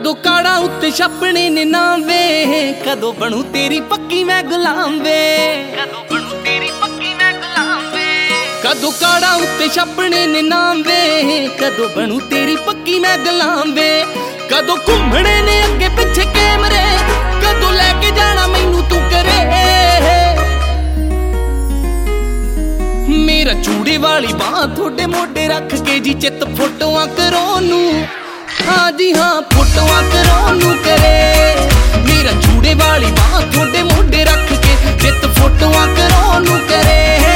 कदों काड़ा उत्ते छपने ने नाम वे, कदों बनू तेरी पक्की मैं गुलाम वे, कदों बनू तेरी पक्की मैं गुलाम वे। कदों काड़ा उत्ते छपने ने नाम वे, कदों बनू तेरी पक्की मैं गुलाम वे। कदों घूमने ने अगे पिछे कैमरे, कदों लैके जाना मैनू तू करे। मेरा चूड़े वाली बांह थोड़े मोढे रख के जी चित फोटोआं करों नू, हाँ जी हाँ फोटोआं करों नू करे। मेरा चूड़े वाली बांह थोड़े मोढे रख के चित फोटोआं करों नू करे।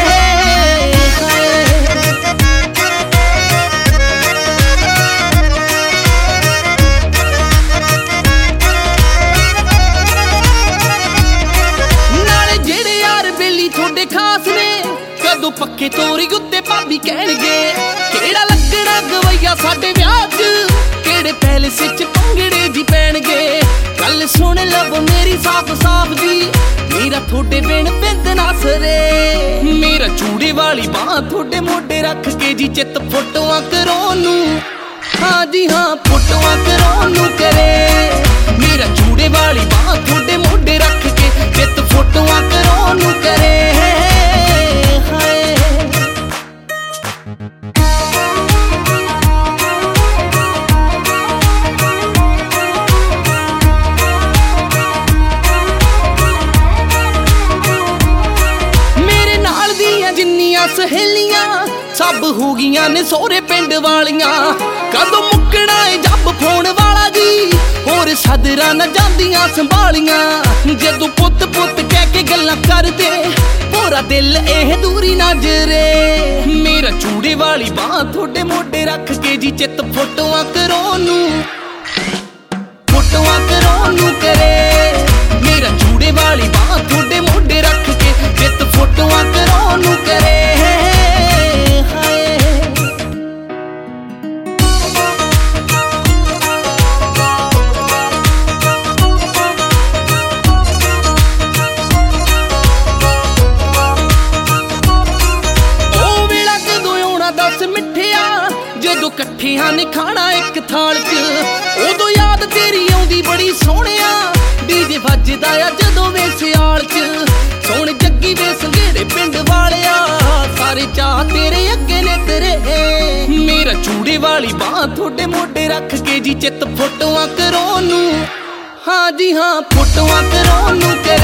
नाले जेड़े यार बेली थोड़े खास ने, कदों पक्के तोरी उत्ते भाभी कहणगे केड़ा लगना गवैया साडे विआह च, केड़े पैलेस च पंगड़े जी पैणगे। गल सुन लव मेरी साफ साफ जी, मेरा थोड़े बिन बिंद ना सरे। मेरा चूड़े वाली बांह थोड़े मोढे रख के जी चित फोटोआं करों नू, हाँ जी हाँ फोटोआं करों नू करे। मेरा चूड़े वाली बांह थोड़े मोढे रख के चित फोटोआं करों नू करे। सहेलियां सब हो गईयां ने सोहरे पिंड वालियां, कदों मुकना है जब फोन वाला जी, होर सदरां न जांदियां संभालियां। जदों पुत पुत कह के गल्लां करदे, पूरा दिल एह दूरी नजरे। मेरा चूड़े वाली बांह थोड़े मोढे रख के जी चित फोटोआं करों नू, फोटोआं करों नू करे। मेरा चूड़े वाली बांह थोड़े मोढे रख के चित फोटोआं करों नू करे। जदों कट्ठियां ने खाना एक थाल च, उदों याद तेरी आउंदी बड़ी सोहणिया। डीजे वजदा आ जदों वे सियाल च, सोहण जग्गी वे संघेड़े पिंड वालिया, सारे चाह तेरे अगे ने तेरे। मेरा चूड़े वाली बांह थोड़े मोढे रख के जी चित फोटोआं करों नू, हाँ जी हाँ फोटोआं करों नू।